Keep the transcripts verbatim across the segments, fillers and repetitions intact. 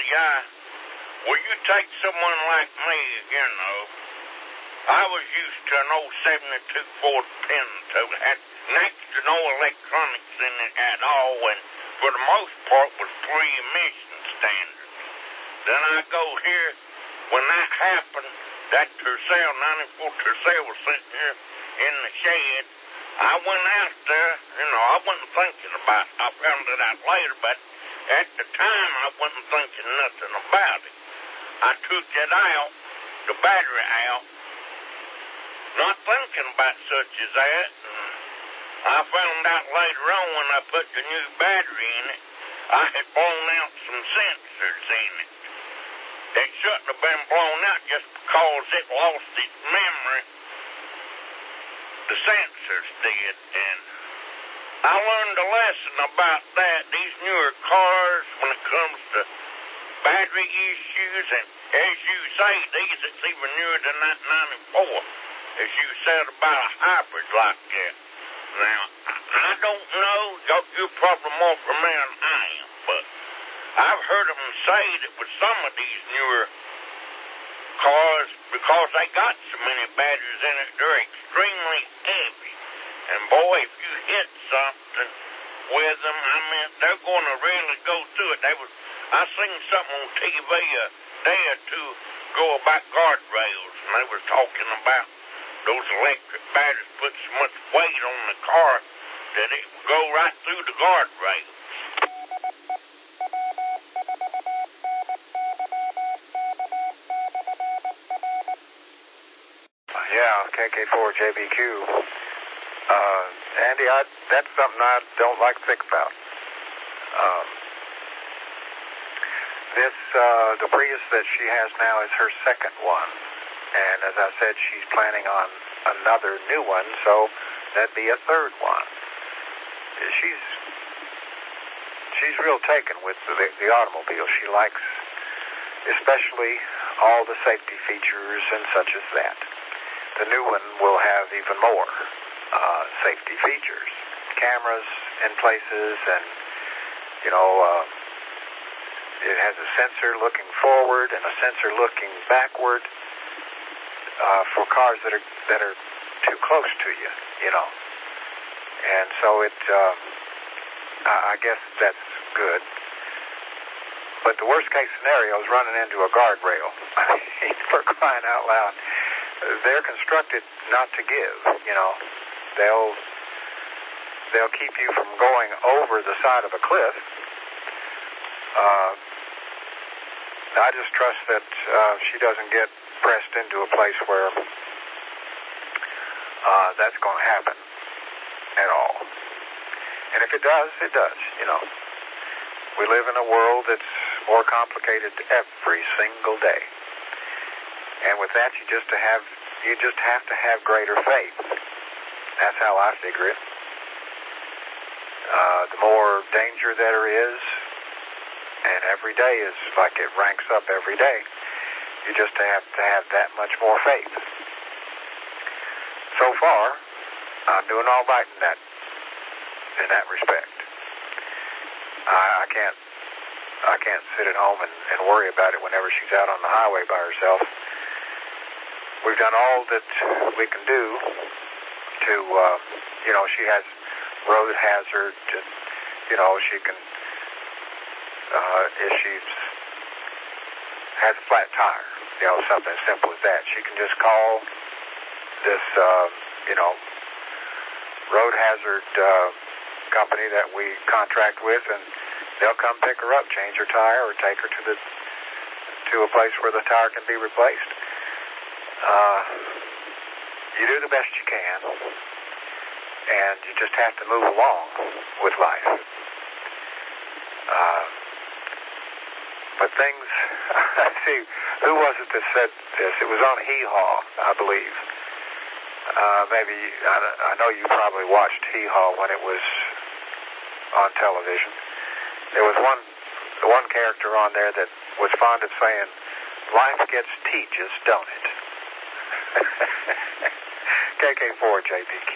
a guy. Well, you take someone like me, you know. I was used to an old seventy-two Ford Pinto. Had next to no electronics in it at all, and for the most part was pre-emission standards. Then I go here. When that happened, that Tercel, ninety-four Tercel was sitting here in the shed. I went out there, you know, I wasn't thinking about it. I found it out later, but at the time I wasn't thinking nothing about it. I took it out, the battery out, not thinking about such as that. And I found out later on when I put the new battery in it, I had blown out some sensors in it. It shouldn't have been blown out just because it lost its memory. The sensors did, and I learned a lesson about that. These newer cars, when it comes to battery issues, and as you say, these, it's even newer than that ninety-four, as you said about a hybrid like that. Now, I don't know, you're probably more familiar than I am, but I've heard them say that with some of these newer cars, because they got so many batteries in it, they're extremely heavy. And boy, if you hit something with them, I mean, they're going to really go through it. They was, I seen something on T V a day or two ago about guardrails, and they were talking about those electric batteries put so much weight on the car that it would go right through the guardrails. Yeah, K K four J B Q. Uh, Andy, I, that's something I don't like to think about. Um, this, uh, the Prius that she has now is her second one. And as I said, she's planning on another new one, so that'd be a third one. She's, she's real taken with the, the automobile. She likes especially all the safety features and such as that. The new one will have even more uh, safety features, cameras in places, and, you know, uh, it has a sensor looking forward and a sensor looking backward uh, for cars that are that are too close to you, you know. And so it, uh, I guess that's good. But the worst case scenario is running into a guardrail. I mean, for crying out loud. They're constructed not to give, you know. They'll they'll keep you from going over the side of a cliff. Uh, I just trust that uh, she doesn't get pressed into a place where uh, that's going to happen at all. And if it does, it does, you know. We live in a world that's more complicated every single day. And with that, you just to have you just have to have greater faith. That's how I figure it. Uh, the more danger there is, and every day is like it ranks up every day, you just have to have that much more faith. So far, I'm doing all right in that in that respect. I, I can't I can't sit at home and, and worry about it whenever she's out on the highway by herself. We've done all that we can do to, uh, you know, she has road hazard, and, you know, she can, uh, if she has a flat tire, you know, something as simple as that, she can just call this, uh, you know, road hazard uh, company that we contract with, and they'll come pick her up, change her tire, or take her to the to a place where the tire can be replaced. Uh, you do the best you can, and you just have to move along with life. Uh, but things, I see, who was it that said this? It was on Hee Haw, I believe. Uh, maybe, I, I know you probably watched Hee Haw when it was on television. There was one, one character on there that was fond of saying, life gets teaches, don't it? K K four J B Q.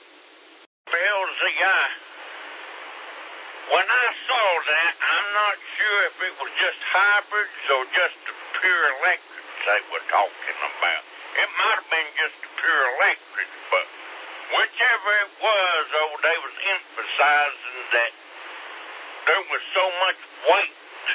Bill's the guy. When I saw that, I'm not sure if it was just hybrids or just the pure electrics they were talking about. It might have been just the pure electrics, but whichever it was, oh, they was emphasizing that there was so much weight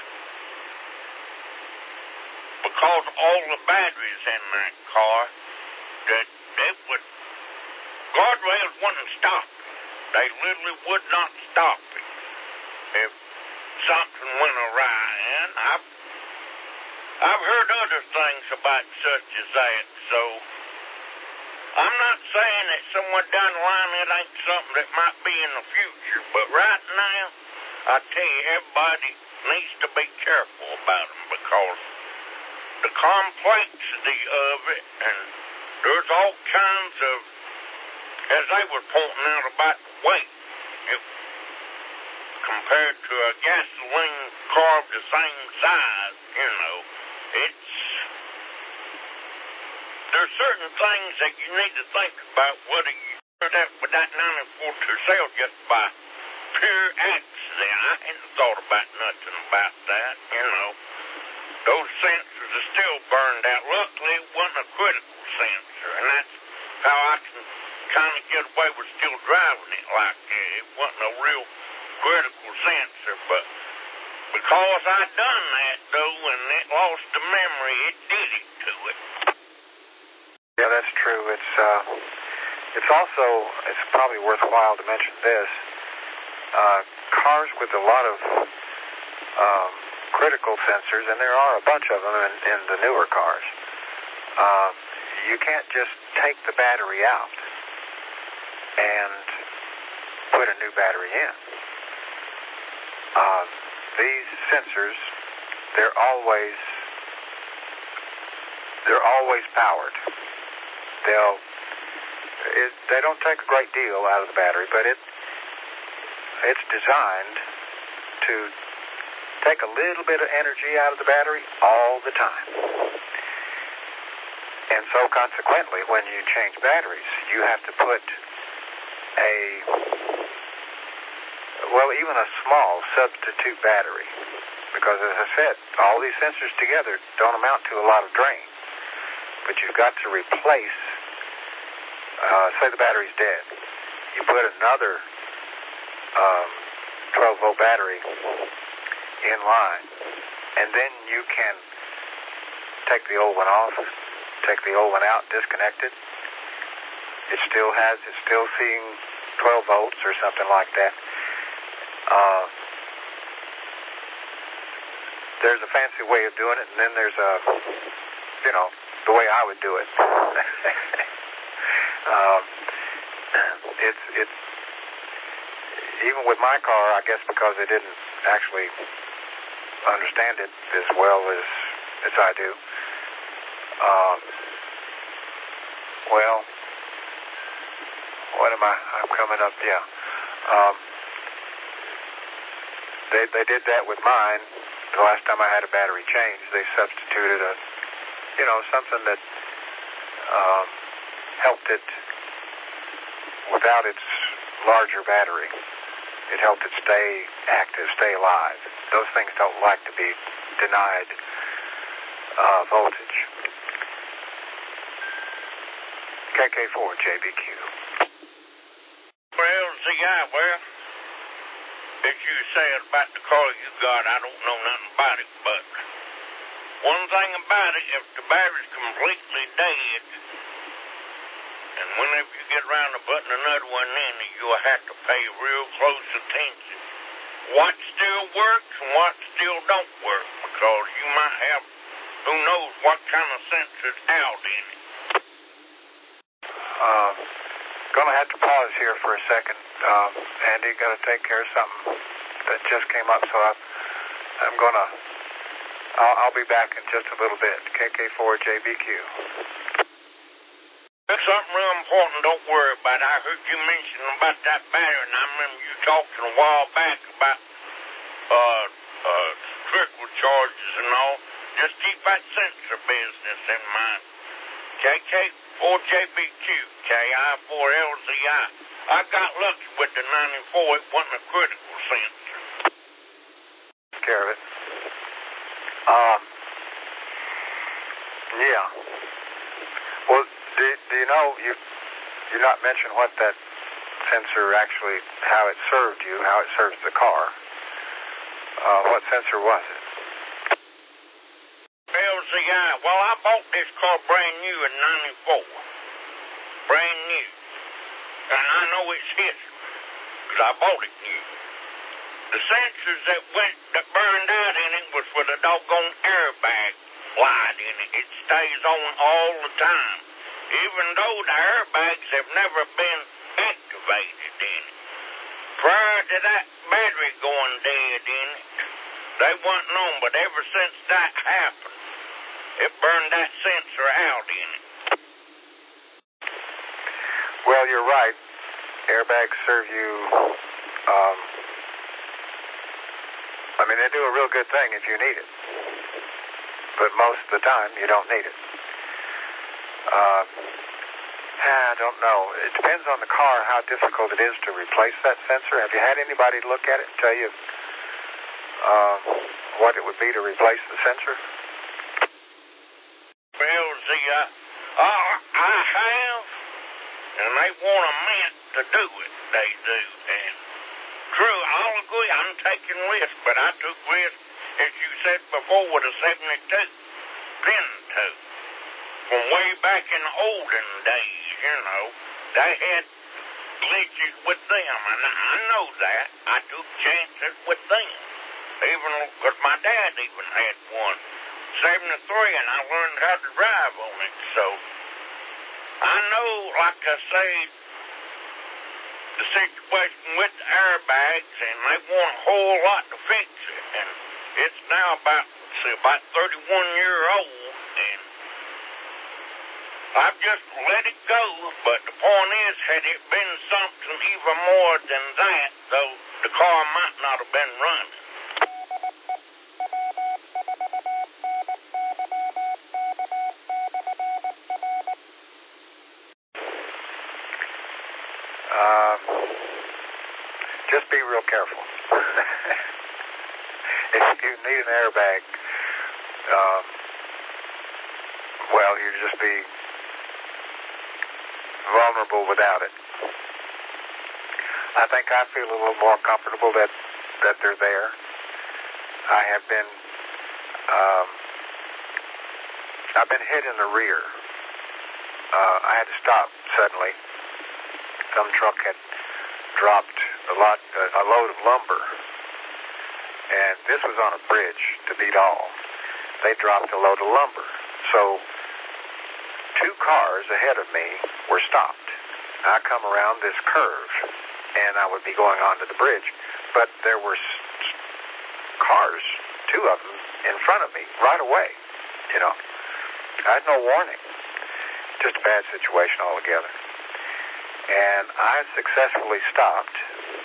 because all the batteries in that car that it would, guardrails wouldn't stop it. They literally would not stop it if something went awry. And I've, I've heard other things about such as that, so I'm not saying that somewhere down the line it ain't something that might be in the future, but right now, I tell you, everybody needs to be careful about them because the complexity of it, and there's all kinds of, as they were pointing out about the weight, it, compared to a gasoline car of the same size, you know, it's, there's certain things that you need to think about whether you do that with that ninety-four Tercel just by pure accident. I hadn't thought about nothing about that, you know. Those sensors are still burned out. Luckily, it wasn't a critical sensor, and that's how I can kind of get away with still driving it like that. It wasn't a real critical sensor, but because I done that, though, and it lost the memory, it did it to it. Yeah, that's true. It's, uh, it's also, it's probably worthwhile to mention this. Uh, cars with a lot of um, critical sensors, and there are a bunch of them in, in the newer cars, uh, you can't just take the battery out and put a new battery in. Uh, these sensors, they're always, they're always powered. They'll, it, they don't take a great deal out of the battery, but it, it's designed to take a little bit of energy out of the battery all the time. And so consequently, when you change batteries, you have to put a, well, even a small substitute battery. Because as I said, all these sensors together don't amount to a lot of drain. But you've got to replace, uh, say the battery's dead. You put another um, twelve volt battery in line, and then you can take the old one off, take the old one out, disconnect it. It still has, it's still seeing twelve volts or something like that. Uh, there's a fancy way of doing it, and then there's a, you know, the way I would do it. um, it's, it's, even with my car, I guess because I didn't actually understand it as well as, as I do. Um, well, what am I? I'm coming up, yeah. Um, they, they did that with mine. The last time I had a battery change, they substituted a, you know, something that um, helped it without its larger battery. It helped it stay active, stay alive. Those things don't like to be denied uh, voltage. K K four J B Q. Well, see, I, well, as you said about the car you got, I don't know nothing about it, but one thing about it, if the battery's completely dead, and whenever you get around to putting another one in, you'll have to pay real close attention. What still works and what still don't work, because you might have, who knows what kind of sensors out in it. Um, gonna have to pause here for a second. Um, Andy, gotta take care of something that just came up, so I'm, I'm gonna, I'll, I'll be back in just a little bit. K K four J B Q. There's something real important, don't worry about it. I heard you mention about that battery, and I remember you talking a while back about uh, uh, trickle charges and all. Just keep that sensor business in mind. K K four J B Q, K I four L Z I. I got lucky with the ninety-four. It wasn't a critical sensor. Take care of it. Yeah. Well, do, do you know, you you not mention what that sensor actually, how it served you, how it serves the car. Uh, what sensor was it? L C I. Well, I bought this car brand new in ninety-four. Brand new. And I know it's history, because I bought it new. The sensors that went, that burned out in it was for the doggone airbag light in it. It stays on all the time, even though the airbags have never been activated in it. Prior to that battery going dead in it, they wasn't on, but ever since that happened, it burned that sensor out in it. Well, you're right. Airbags serve you, um, I mean, they do a real good thing if you need it. But most of the time, you don't need it. Uh, I don't know. It depends on the car how difficult it is to replace that sensor. Have you had anybody look at it and tell you uh, what it would be to replace the sensor? Well, see, I, uh, I have, and they want a mint to do it. They do. And true, I'll agree, I'm taking risks, but I took risks, as you said before, with a seventy-two Pinto. From way back in the olden days, you know, they had glitches with them, and I know that. I took chances with them, even because my dad even had one, seventy-three, and I learned how to drive on it. So I know, like I say, the situation with the airbags, and they want a whole lot to fix it, and it's now about, see, about thirty-one year old, and I've just let it go, but the point is, had it been something even more than that, though, the car might not have been running. Um, just be real careful. If you need an airbag, um, well, you just be vulnerable without it. I think I feel a little more comfortable that, that they're there. I have been, um, I've been hit in the rear. Uh, I had to stop suddenly. Some truck had dropped a lot, uh, a load of lumber, and this was on a bridge to beat all. They dropped a load of lumber, so two cars ahead of me were stopped. I come around this curve, and I would be going onto the bridge, but there were s- cars, two of them, in front of me right away. You know, I had no warning. Just a bad situation altogether. And I successfully stopped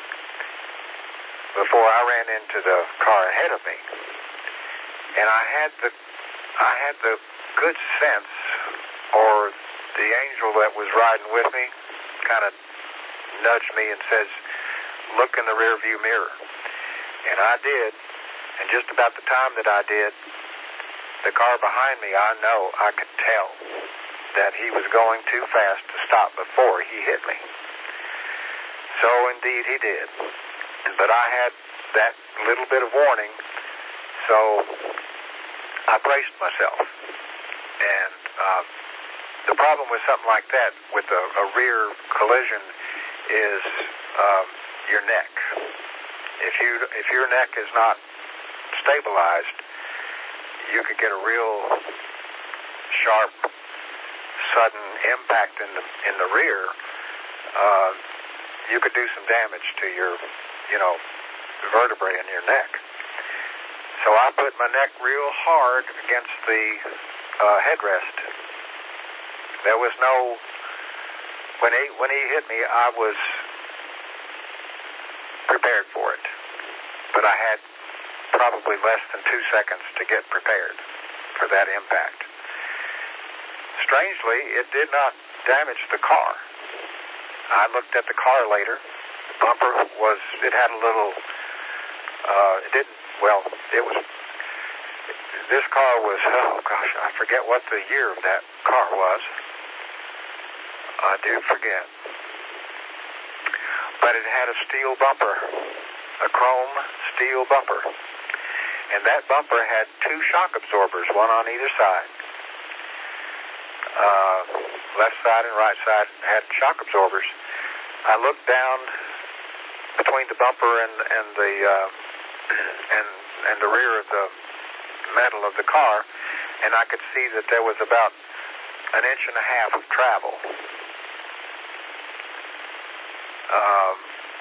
before I ran into the car ahead of me. And I had the, I had the good sense, or the angel that was riding with me kind of nudged me and says, look in the rear view mirror. And I did. And just about the time that I did, the car behind me, I know, I could tell that he was going too fast to stop before he hit me. So indeed he did. But I had that little bit of warning, so I braced myself. And uh, the problem with something like that, with a, a rear collision, is um, your neck. If you if your neck is not stabilized, you could get a real sharp, sudden impact in the in the rear. Uh, you could do some damage to your, you know, vertebrae in your neck. So I put my neck real hard against the uh, headrest. There was no, when he when he hit me, I was prepared for it, but I had probably less than two seconds to get prepared for that impact. Strangely, it did not damage the car. I looked at the car later. The bumper was, it had a little, uh, it didn't, well, it was, this car was, oh gosh, I forget what the year of that car was. I do forget. But it had a steel bumper, a chrome steel bumper. And that bumper had two shock absorbers, one on either side. Uh, left side and right side had shock absorbers. I looked down between the bumper and, and the uh, and and the rear of the metal of the car, and I could see that there was about an inch and a half of travel. Um,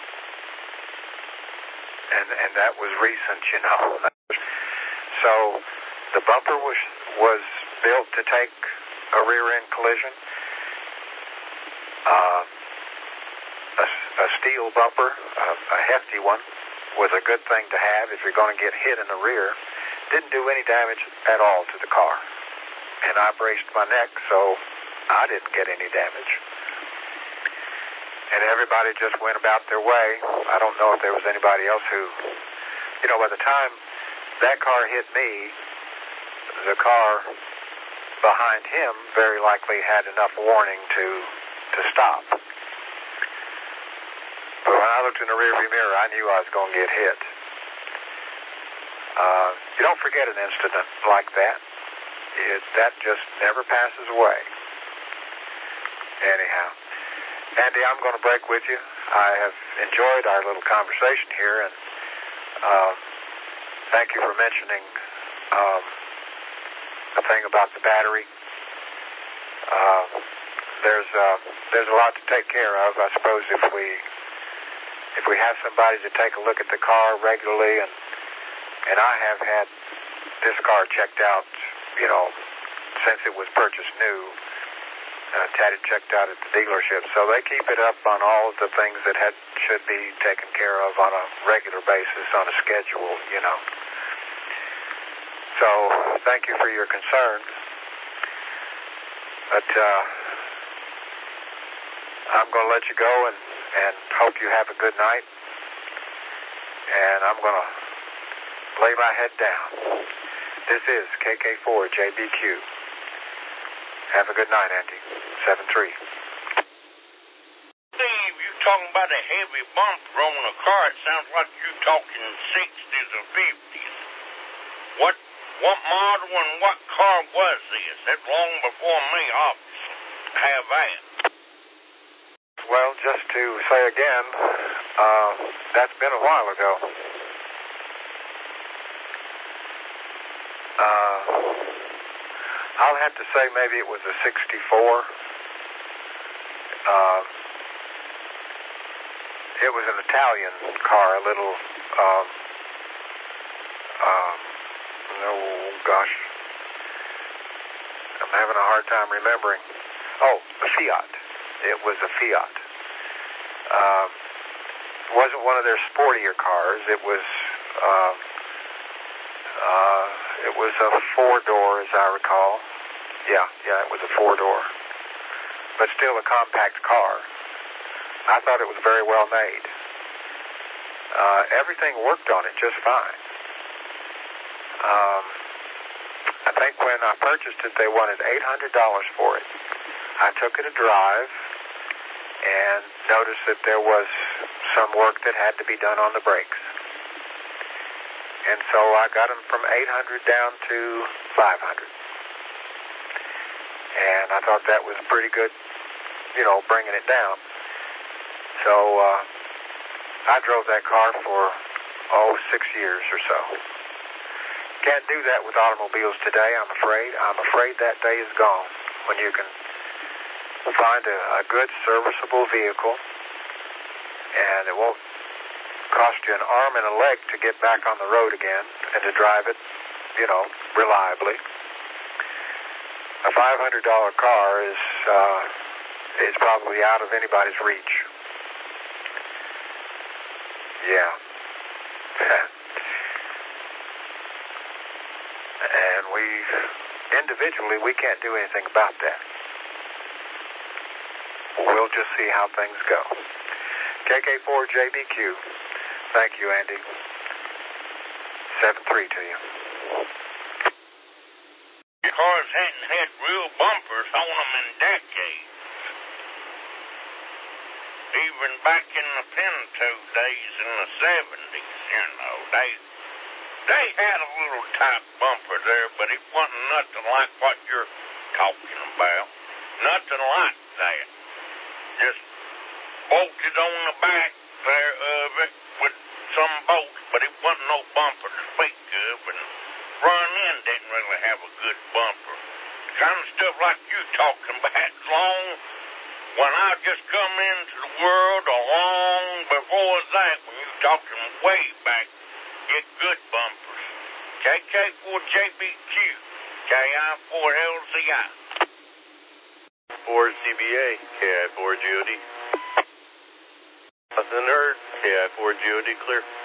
and and that was recent, you know. So the bumper was was built to take a rear-end collision. Uh, a, a steel bumper, a, a hefty one, was a good thing to have if you're going to get hit in the rear. Didn't do any damage at all to the car. And I braced my neck, so I didn't get any damage. And everybody just went about their way. I don't know if there was anybody else who, you know, by the time that car hit me, the car behind him very likely had enough warning to to stop. But when I looked in the rearview mirror, I knew I was going to get hit. Uh, you don't forget an incident like that. It, that just never passes away. Anyhow, Andy, I'm going to break with you. I have enjoyed our little conversation here, and uh, thank you for mentioning um, the thing about the battery. Uh, there's uh, there's a lot to take care of. I suppose if we if we have somebody to take a look at the car regularly, and and I have had this car checked out, you know, since it was purchased new. Uh, had it checked out at the dealership, so they keep it up on all of the things that had, should be taken care of on a regular basis, on a schedule, you know. So, thank you for your concern. But uh, I'm going to let you go and, and hope you have a good night. And I'm going to lay my head down. This is K K four J B Q. Have a good night, Andy. seven three. Steve, you talking about a heavy bumper on the car. It sounds like you talking sixties or fifties. What what model and what car was this? That's long before me, obviously. Have that. Well, just to say again, uh, that's been a while ago. Uh... I'll have to say maybe it was a sixty-four. Uh, it was an Italian car, a little, um, um, oh gosh, I'm having a hard time remembering. Oh, a Fiat. It was a Fiat. Uh, it wasn't one of their sportier cars. It was, uh, uh, it was a four-door, as I recall. Yeah, yeah, it was a four-door. But still a compact car. I thought it was very well made. Uh, everything worked on it just fine. Um, I think when I purchased it, they wanted eight hundred dollars for it. I took it a drive and noticed that there was some work that had to be done on the brakes. And so I got them from eight hundred down to five hundred. And I thought that was pretty good, you know, bringing it down. So uh, I drove that car for, oh, six years or so. Can't do that with automobiles today, I'm afraid. I'm afraid that day is gone when you can find a, a good serviceable vehicle and it won't cost you an arm and a leg to get back on the road again and to drive it, you know, reliably. A five hundred dollars car is uh, is probably out of anybody's reach. Yeah. And we, individually, we can't do anything about that. We'll just see how things go. K K four J B Q. Thank you, Andy. seven three to you. cars hadn't had real bumpers on them in decades. Even back in the Pinto days in the seventies, you know, they they had a little type bumper there, but it wasn't nothing like what you're talking about. Nothing like that. Just bolted on the back there of it with some bolts, but it wasn't no bumper to speak of, and front end didn't really have a good bumper. The kind of stuff like you talking about long, when I just come into the world, or long before that, when you talking way back, get good bumpers. K K four J B Q, K I four L Z I. four C B A, K I four G O D. Nothing heard, K I four G O D clear.